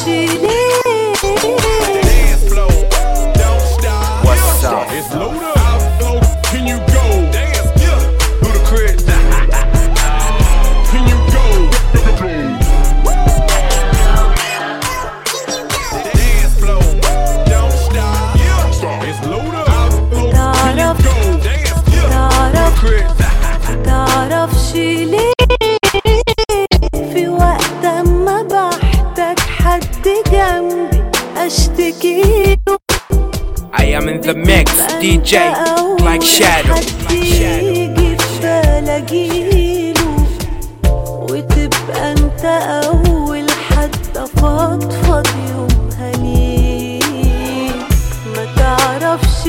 What's up? It's loaded. How low can you go? Dance, yeah. Ludacris. Can you go? Dance flow. Don't stop. Yeah. It's loaded. How low can you go? Dance, yeah. Ludacris. تعرفش ليه في وقت ما بحتاج حد جنبي اشتكيله. I am in the mix, DJ Black Shadow. يجي في بلاجيله وتبقى انت اول حد افضفض يومها ليه. ما تعرفش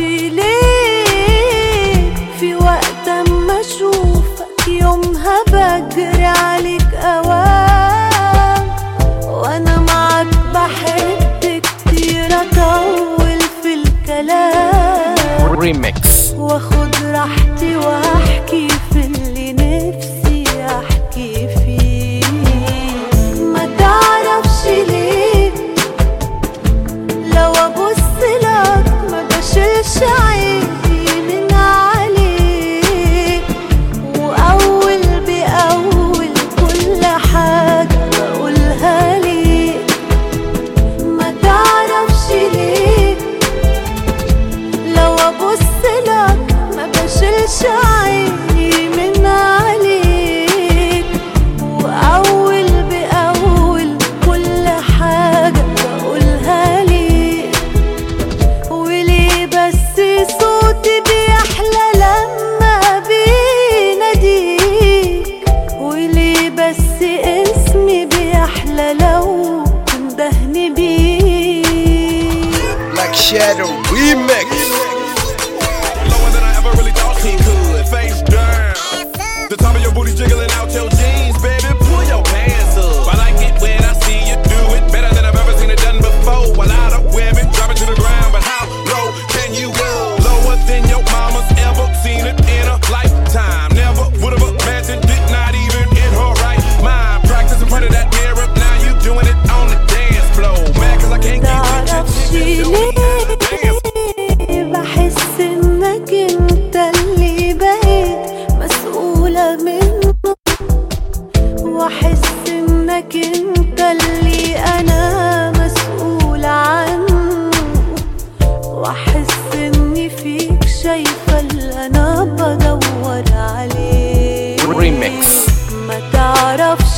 ليه في وقت ما اشوفك يومها بجري عليك اوام، وانا معاك بحب كتير اطول في الكلام ريميكس واخد راحتي واحكي في اللي نفسي احكي فيه. ما تعرفش ليه لو ابص لك ما بشيلش عيني من عليك، واول باول كل حاجه بقولها ليك. ما تعرفش ليه لو ابص لك ما بشيلش عيني من عليك، واول باول كل حاجه بقولها ليك. وليه بس صوتي بيحلى لما بيناديك، وليه بس اسمي بيحلى لو تندهني بيه. Black Shadow Remix. Lower than I ever really thought he could. Face down. The top of your booty jiggling out your jeans, baby. Pull your pants up. I like it when I see you do it better than I've ever seen it done before. A lot of women drop it to the ground, but how low can you go? Lower than your mama's ever seen it in a lifetime. Never would have imagined it, not even in her right mind. Practice in front of that mirror, now you doing it on the dance floor. Mad cause I can't get بحس انك انت اللي بقيت مسؤولة منه، واحس انك انت اللي انا مسؤولة عنه، واحس اني فيك شايفة اللي انا بدور عليه. ريميكس ما تعرفش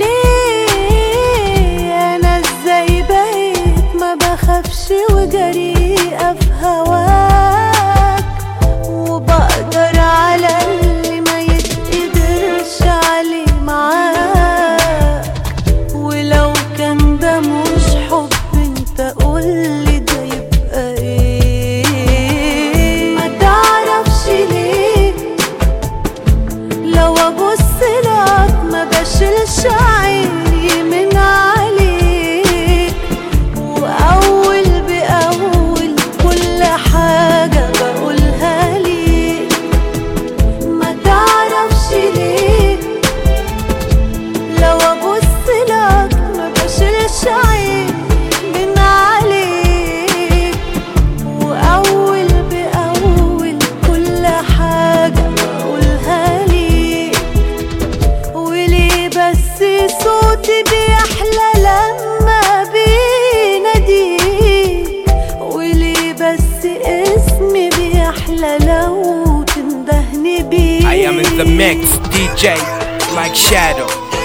ليه انا ازاي بقيت ما بخافش وجريئة في هواك، وبقدر على اللي ما يتقدرش عليه معاك. ولو كان ده مش حب انت قولي ده يبقى ايه. ما تعرفش ليه لو ابص لك ما بشيلش عيني من عليك، واول باول كل حاجه بقولها ليك. ما تعرفش ليه لو ابص لك ما بشيلش عيني من عليك، واول باول كل حاجه بقولها ليك. وليه بس صوتي بيحلى لما بيناديك، وليه بس اسمي بيحلى لو تندهني بيه. I am in the mix, DJ Black Shadow.